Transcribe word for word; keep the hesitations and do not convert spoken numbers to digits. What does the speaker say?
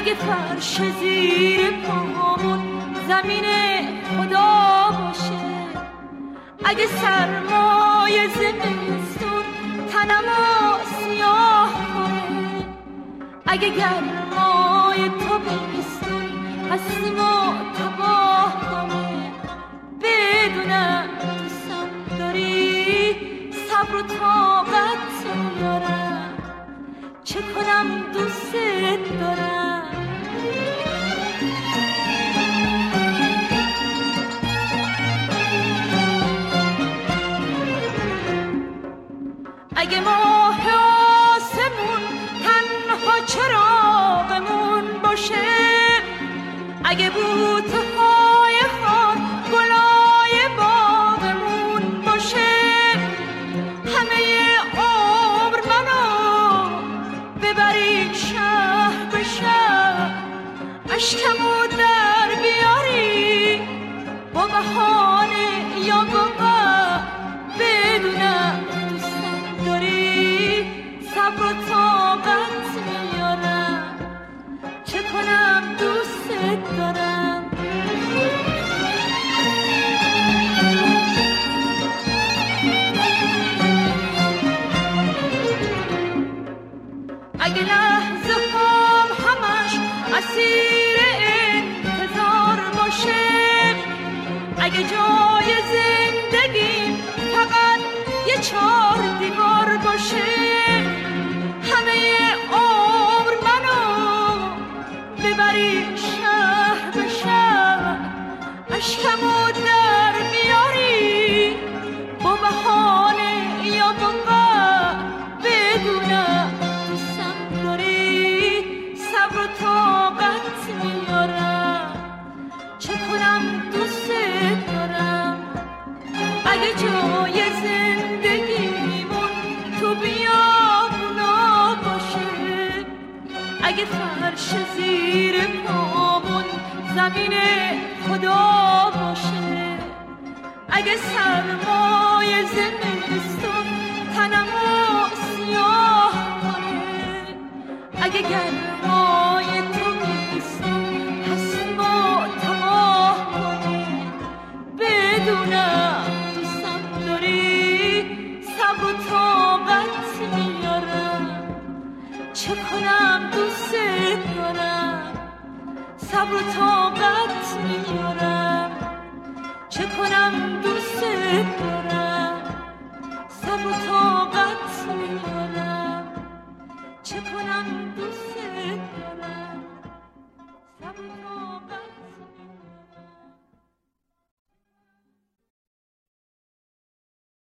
اگه فرش زیر پامون زمین خدا باشه، اگه سرمای زمستون تنمو سیاه کنه، اگه گرمای تابستون هستیمو تباه کنه، بدونم دوستم داری صبر و طاقت میارم، چه کنم دوست دارم. اگه ماه آسمون تنها چراغمون باشه، اگه بوته‌های خار گلای باغمون باشه، همه عمر منو ببری شهر به شهر، اشکمو در بیاری با بهانه یا با قهر، بدونم دوستم داری صبر و طاقت میارم، چه کنم دوست دارم. اگه لحظه هم همش اسیر انتظار باشه، اگه جای زندگی فقط یه چار دیوار باشه، همه عمر منو ببری شهر به شهر، اشکمو در میاری با بهانه یا با قهر، بدونم دوستم داری صبر و طاقت میارم، چه کنم دوست دارم. اگه جای زندگیمون تو بیابونا باشه، اگه فرش زیر پامون زمین خدا باشه، اگه سرمای زمستون تنمو سیاه کنه، اگه گرمای تابستون هستیمو تباه کنه، بدونم دوستم داری صبر و طاقت میارم، چه کنم دوست دارم. صبر و طاقت میارم، چه کنم دوست دارم.